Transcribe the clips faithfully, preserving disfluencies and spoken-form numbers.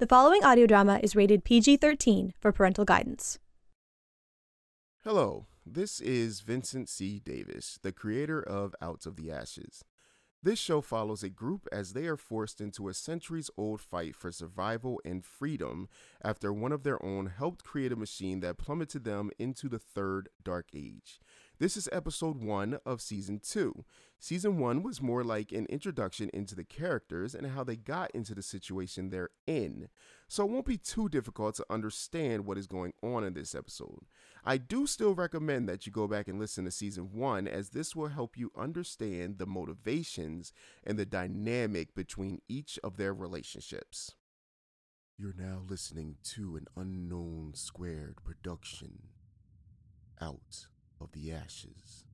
The following audio drama is rated P G thirteen for parental guidance. Hello, this is Vincent C. Davis, the creator of Out of the Ashes. This show follows a group as they are forced into a centuries-old fight for survival and freedom after one of their own helped create a machine that plummeted them into the Third Dark Age. This is episode one of season two. Season one was more like an introduction into the characters and how they got into the situation they're in, so it won't be too difficult to understand what is going on in this episode. I do still recommend that you go back and listen to season one, as this will help you understand the motivations and the dynamic between each of their relationships. You're now listening to an Unknown Squared production, Out of the Ashes.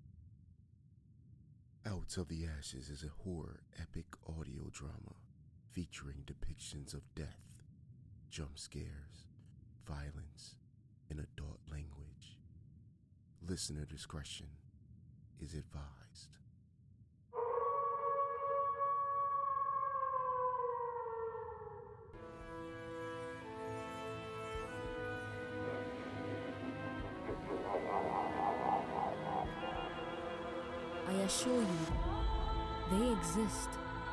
Out of the Ashes is a horror epic audio drama featuring depictions of death, jump scares, violence, and adult language. Listener discretion is advised. I assure you, they exist.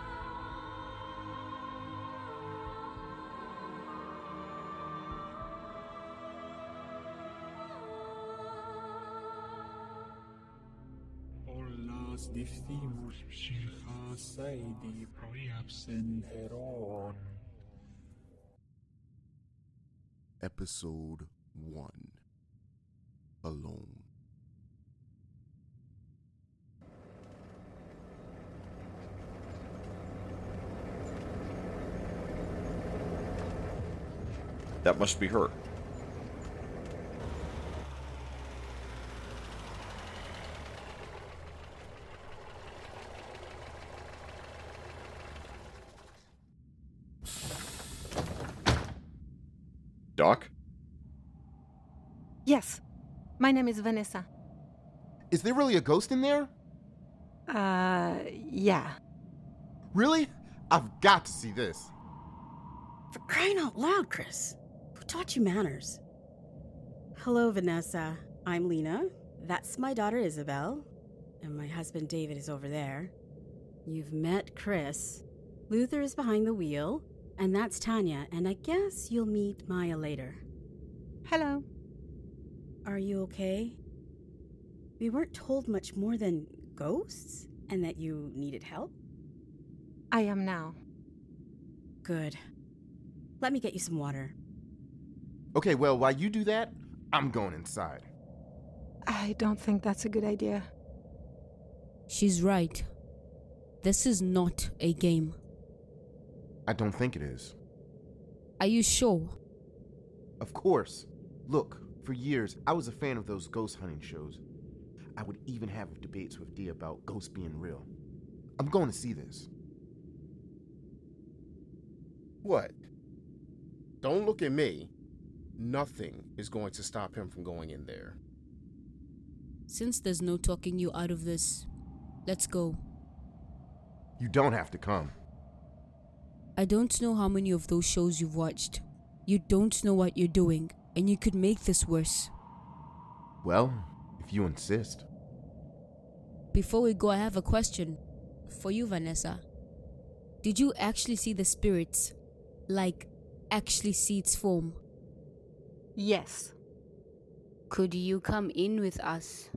Όλας διφθήμους ψυχάς σάιδι προίαψεν ερών. Episode one. Alone. That must be her. Doc? Yes. My name is Vanessa. Is there really a ghost in there? Uh, yeah. Really? I've got to see this. For crying out loud, Chris. Who taught you manners? Hello, Vanessa. I'm Lena. That's my daughter Isabel. And my husband David is over there. You've met Chris. Luther is behind the wheel. And that's Tanya. And I guess you'll meet Maya later. Hello. Are you okay? We weren't told much more than ghosts and that you needed help. I am now. Good. Let me get you some water. Okay, well, while you do that, I'm going inside. I don't think that's a good idea. She's right. This is not a game. I don't think it is. Are you sure? Of course. Look, for years, I was a fan of those ghost hunting shows. I would even have debates with Dee about ghosts being real. I'm going to see this. What? Don't look at me. Nothing is going to stop him from going in there. Since there's no talking you out of this, let's go. You don't have to come. I don't know how many of those shows you've watched. You don't know what you're doing, and you could make this worse. Well, if you insist. Before we go, I have a question for you, Vanessa. Did you actually see the spirits? Like, actually see its form? Yes. Could you come in with us?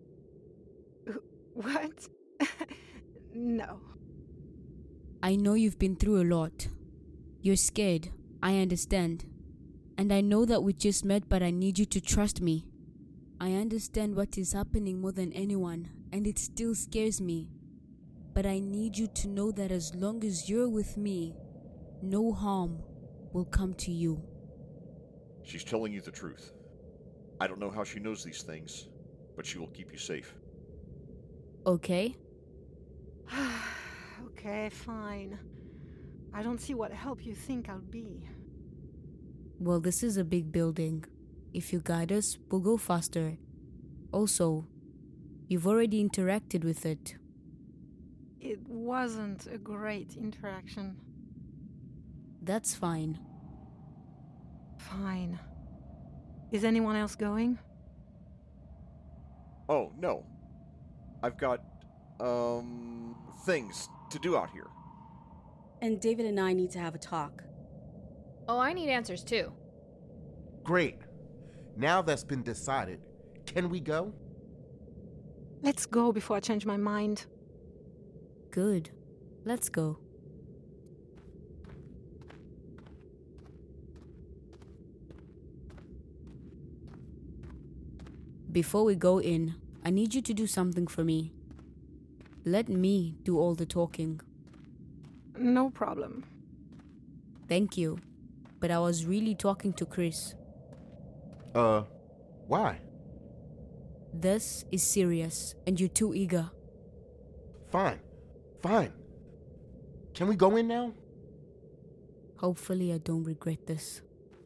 What? No. I know you've been through a lot. You're scared, I understand. And I know that we just met, but I need you to trust me. I understand what is happening more than anyone, and it still scares me. But I need you to know that as long as you're with me, no harm will come to you. She's telling you the truth. I don't know how she knows these things, but she will keep you safe. Okay? Okay, fine. I don't see what help you think I'll be. Well, this is a big building. If you guide us, we'll go faster. Also, you've already interacted with it. It wasn't a great interaction. That's fine. fine. Is anyone else going? Oh, no. I've got, um, things to do out here. And David and I need to have a talk. Oh, I need answers too. Great. Now that's been decided, can we go? Let's go before I change my mind. Good. Let's go. Before we go in, I need you to do something for me. Let me do all the talking. No problem. Thank you. But I was really talking to Chris. Uh, why? This is serious, and you're too eager. Fine. Fine. Can we go in now? Hopefully I don't regret this.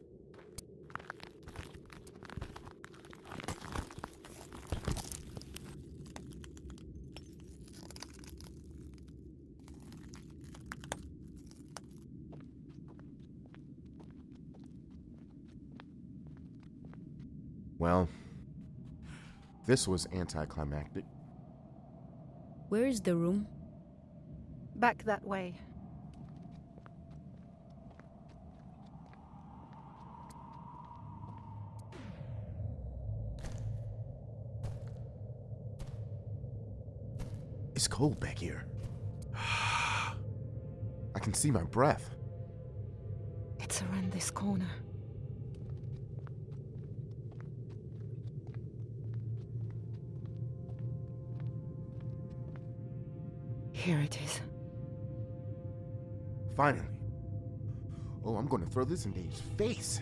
Well, this was anticlimactic. Where is the room? Back that way. It's cold back here. I can see my breath. It's around this corner. Here it is. Finally. Oh, I'm gonna throw this in Dave's face.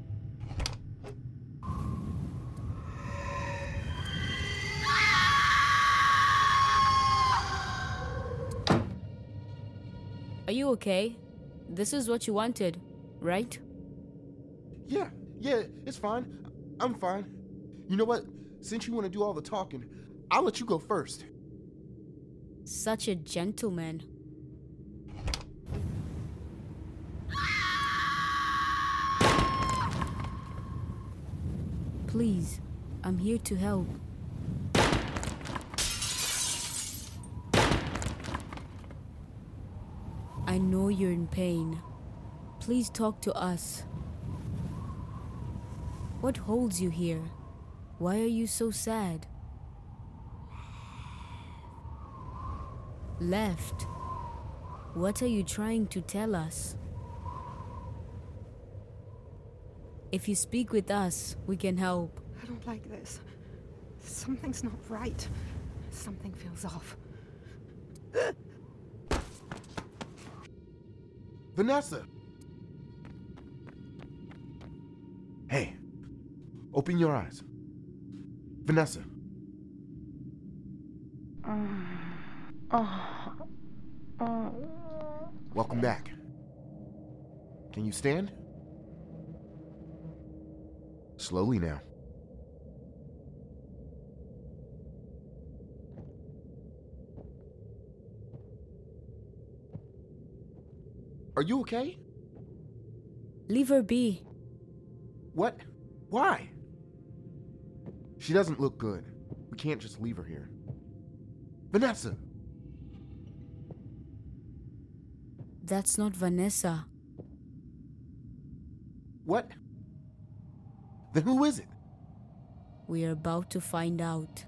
Are you okay? This is what you wanted, right? Yeah, yeah, it's fine. I'm fine. You know what? Since you want to do all the talking, I'll let you go first. Such a gentleman. Please, I'm here to help. I know you're in pain. Please talk to us. What holds you here? Why are you so sad? Left. What are you trying to tell us? If you speak with us, we can help. I don't like this. Something's not right. Something feels off. Vanessa! Hey, open your eyes. Vanessa. Welcome back. Can you stand? Slowly now. Are you okay? Leave her be. What? Why? She doesn't look good. We can't just leave her here. Vanessa! That's not Vanessa. What? Then who is it? We're about to find out.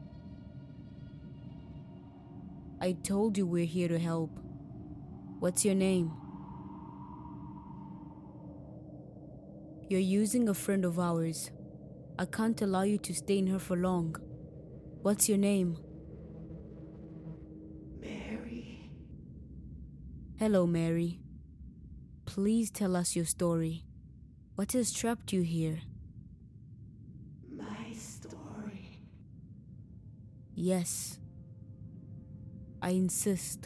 I told you we're here to help. What's your name? You're using a friend of ours. I can't allow you to stay in her for long. What's your name? Mary. Hello, Mary. Please tell us your story. What has trapped you here? My story. Yes. I insist.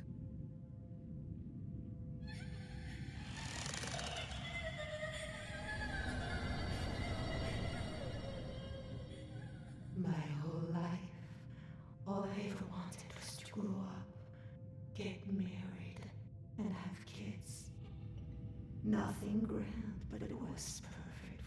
My whole life, all I ever wanted was to grow up, get married, and have kids. Nothing grand, but it was perfect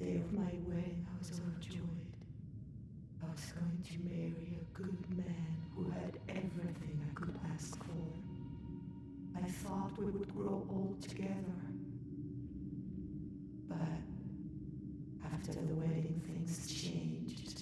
day of my wedding, I was overjoyed. I was going to marry a good man who had everything I could ask for. I thought we would grow old together. But after the wedding, things changed.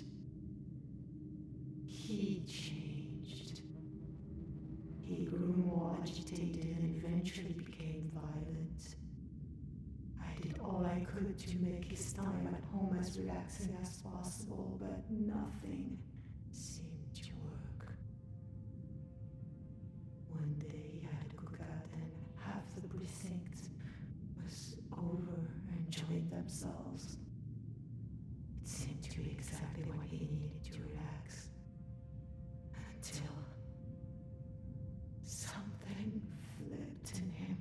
He changed. He grew more agitated and eventually became violent. I did all I could to make his time at home as relaxing as possible, but nothing seemed to work. One day he had a cookout and half the precinct was over enjoying themselves. It seemed to be exactly what he needed to relax. Until something flipped in him.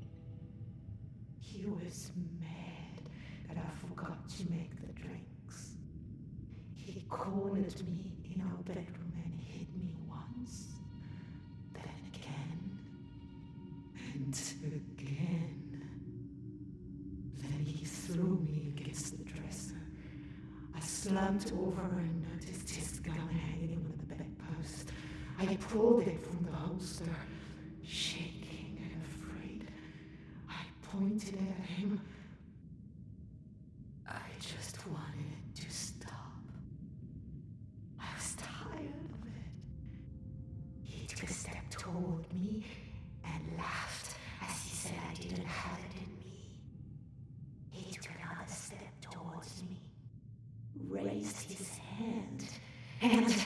He was mad that I forgot to make the drinks. He cornered me in our bedroom and hit me once, then again, and again. Then he threw me against the dresser. I slumped over and noticed his gun hanging on the bedpost. I pulled it from the holster, shaking and afraid. I pointed at him. I just wanted it to stop. I was tired of it. He took a step toward me and laughed as he said I didn't have it in me. He took another step towards me, raised his hand, and...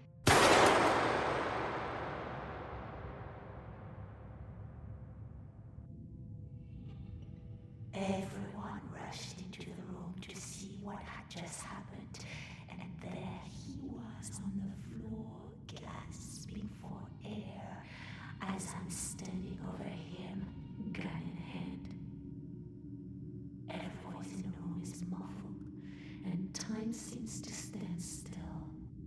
Everyone rushed into the room to see what had just happened, and there he was on the floor, gasping for air, as I'm standing over him, gun in hand. Every voice in the room is muffled, and time seems to stand still.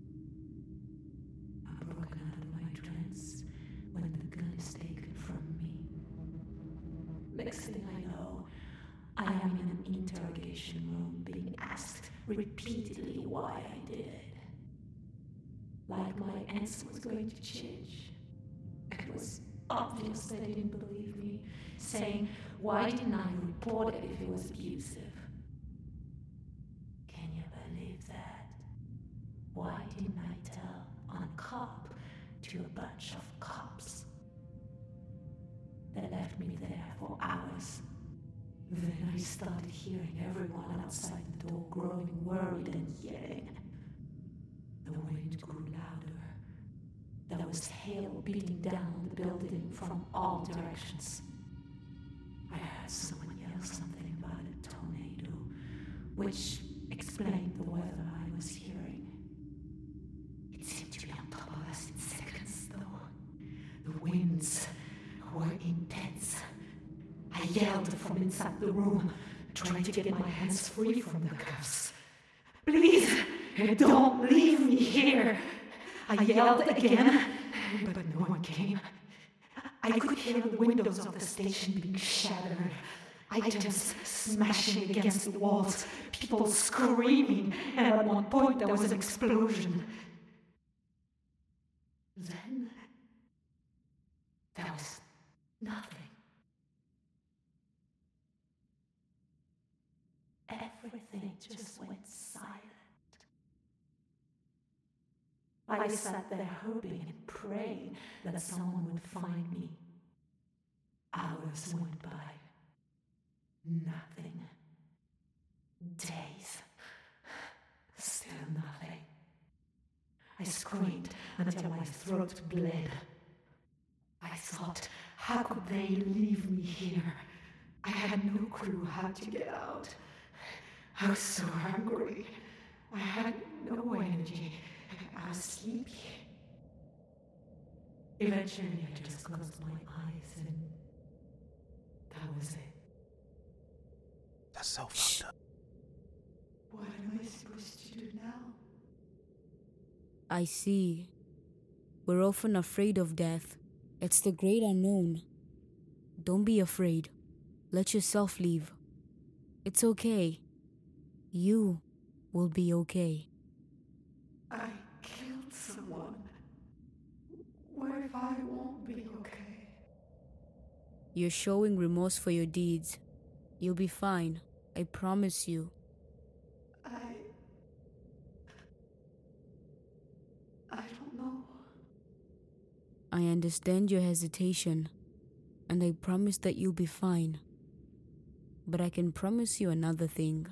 I'm broken out of my trance when the gun is taken from me. Next thing I know, I am in an interrogation room being asked repeatedly why I did it. Like my answer was going to change. It was obvious they didn't believe me, saying, why didn't I report it if it was abusive? Can you believe that? Why didn't I tell on a cop to a bunch of cops? They left me there for hours. Then I started hearing everyone outside the door growing worried and yelling. The wind grew louder. There was hail beating down the building from all directions. I heard someone yell something about a tornado, which explained the weather I was hearing. It seemed to be on top of us in seconds, though. The winds were intense. I yelled from inside the room, trying to get my hands free from the cuffs. Please, don't leave me here. I yelled again, but no one came. I could hear the windows of the station being shattered, items smashing against the walls, people screaming, and at one point there was an explosion. Then, there was nothing. Everything just went silent. I sat there hoping and praying that someone would find me. Hours went by. Nothing. Days. Still nothing. I screamed until my throat bled. I thought, how could they leave me here? I had no clue how to get out. I was so hungry. I had no energy. I was sleepy. Eventually, I just closed my eyes and that was it. That's so fucked up. What am I supposed to do now? I see. We're often afraid of death. It's the great unknown. Don't be afraid. Let yourself leave. It's okay. You will be okay. I killed someone. What if I won't be okay? You're showing remorse for your deeds. You'll be fine. I promise you. I... I don't know. I understand your hesitation, and I promise that you'll be fine. But I can promise you another thing.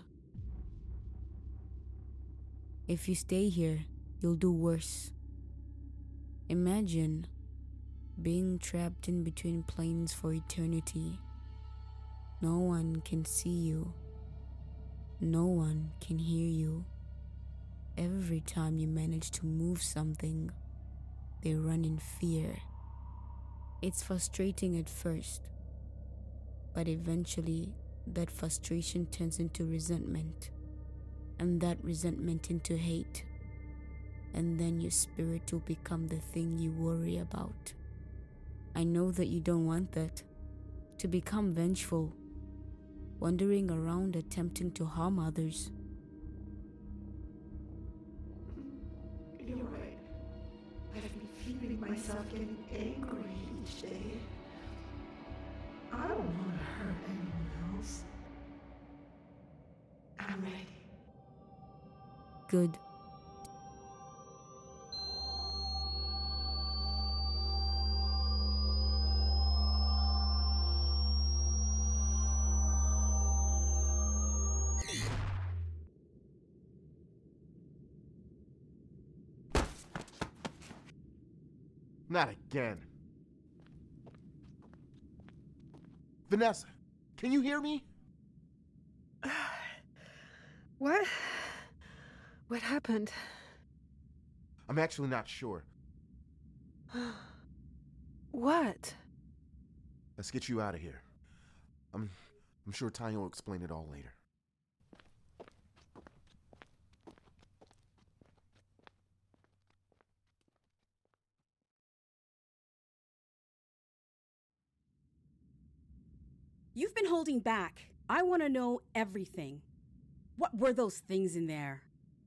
If you stay here, you'll do worse. Imagine being trapped in between planes for eternity. No one can see you. No one can hear you. Every time you manage to move something, they run in fear. It's frustrating at first, but eventually that frustration turns into resentment, and that resentment into hate, and then your spirit will become the thing you worry about. I know that you don't want that, to become vengeful, wandering around attempting to harm others. You're right. I've been feeling myself getting angry each day. I don't want to hurt anyone else. I'm ready. Good. Not again. Vanessa, can you hear me? What? What happened? I'm actually not sure. What? Let's get you out of here. I'm I'm sure Tanya will explain it all later. You've been holding back. I want to know everything. What were those things in there?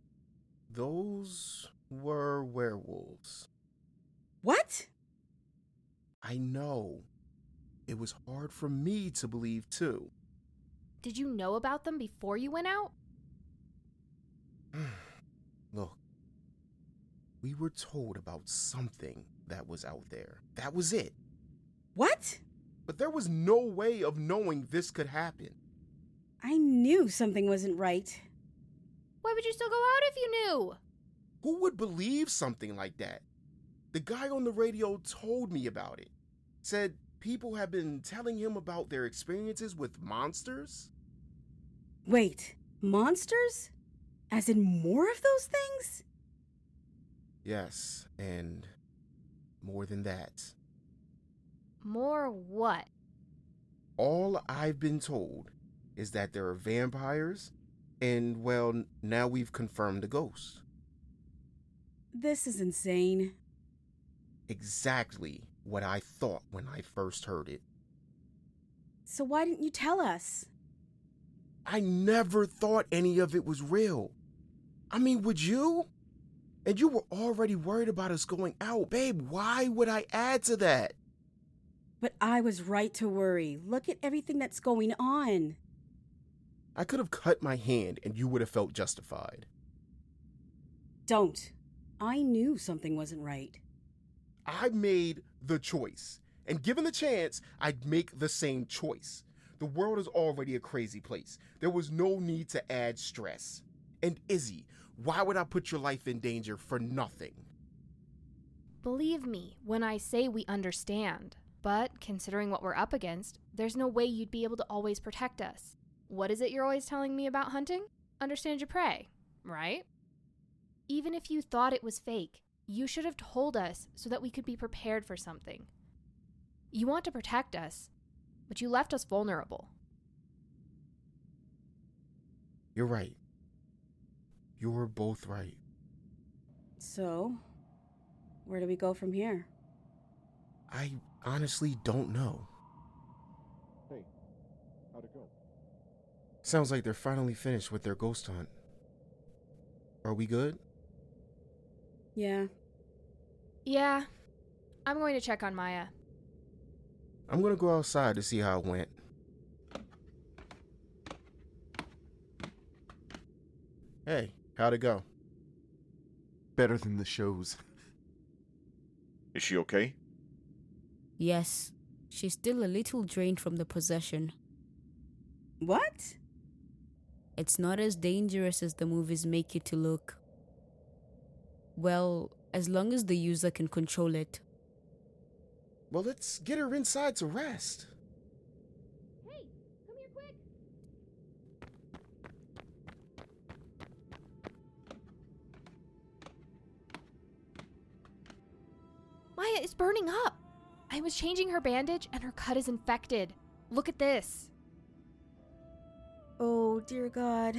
Those were werewolves. What? I know. It was hard for me to believe, too. Did you know about them before you went out? Look, we were told about something that was out there. That was it. What? But there was no way of knowing this could happen. I knew something wasn't right. Why would you still go out if you knew? Who would believe something like that? The guy on the radio told me about it. Said people have been telling him about their experiences with monsters. Wait, monsters? As in more of those things? Yes, and more than that. More what? All I've been told is that there are vampires, and, well, now we've confirmed a ghost. This is insane. Exactly what I thought when I first heard it. So why didn't you tell us? I never thought any of it was real. I mean, would you? And you were already worried about us going out. Babe, why would I add to that? But I was right to worry. Look at everything that's going on. I could have cut my hand and you would have felt justified. Don't. I knew something wasn't right. I made the choice. And given the chance, I'd make the same choice. The world is already a crazy place. There was no need to add stress. And Izzy, why would I put your life in danger for nothing? Believe me when I say we understand. But considering what we're up against, there's no way you'd be able to always protect us. What is it you're always telling me about hunting? Understand your prey, right? Even if you thought it was fake, you should have told us so that we could be prepared for something. You want to protect us, but you left us vulnerable. You're right. You're both right. So, where do we go from here? I honestly don't know. Hey, how'd it go? Sounds like they're finally finished with their ghost hunt. Are we good? Yeah. Yeah. I'm going to check on Maya. I'm gonna go outside to see how it went. Hey, how'd it go? Better than the shows. Is she okay? Yes, she's still a little drained from the possession. What? It's not as dangerous as the movies make it to look. Well, as long as the user can control it. Well, let's get her inside to rest. Hey, come here quick. Maya is burning up. I was changing her bandage and her cut is infected. Look at this. Oh, dear God.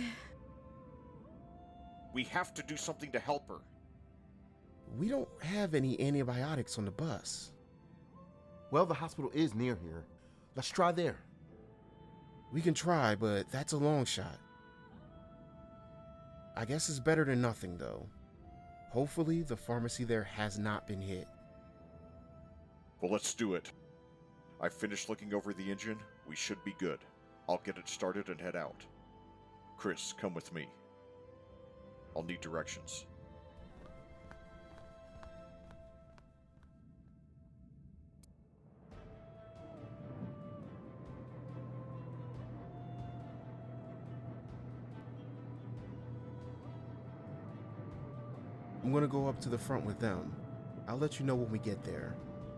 We have to do something to help her. We don't have any antibiotics on the bus. Well, the hospital is near here. Let's try there. We can try, but that's a long shot. I guess it's better than nothing, though. Hopefully, the pharmacy there has not been hit. Well, let's do it. I've finished looking over the engine. We should be good. I'll get it started and head out. Chris, come with me. I'll need directions. I'm gonna go up to the front with them. I'll let you know when we get there.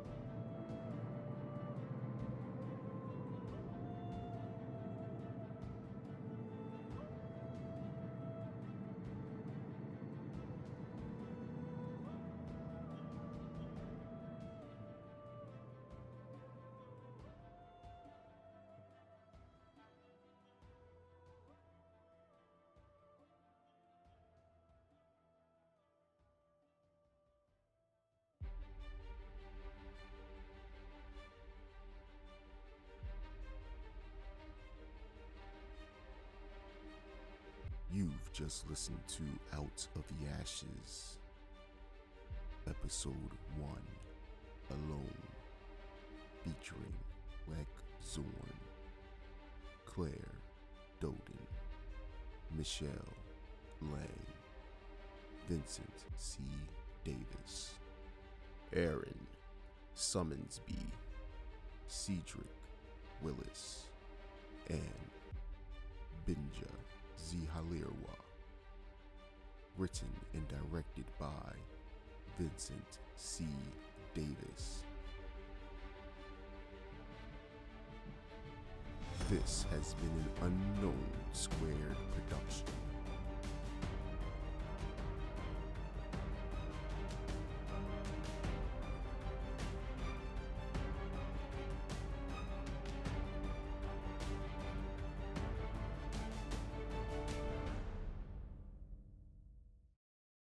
You've just listened to Out of the Ashes, Episode one, Alone, featuring Leck Zorn, Claire Doden, Michelle Lang, Vincent C. Davis, Aaron Summonsby, Cedric Willis, and Binja Zihalirwa. Written and directed by Vincent C. Davis. This has been an Unknown Squared production.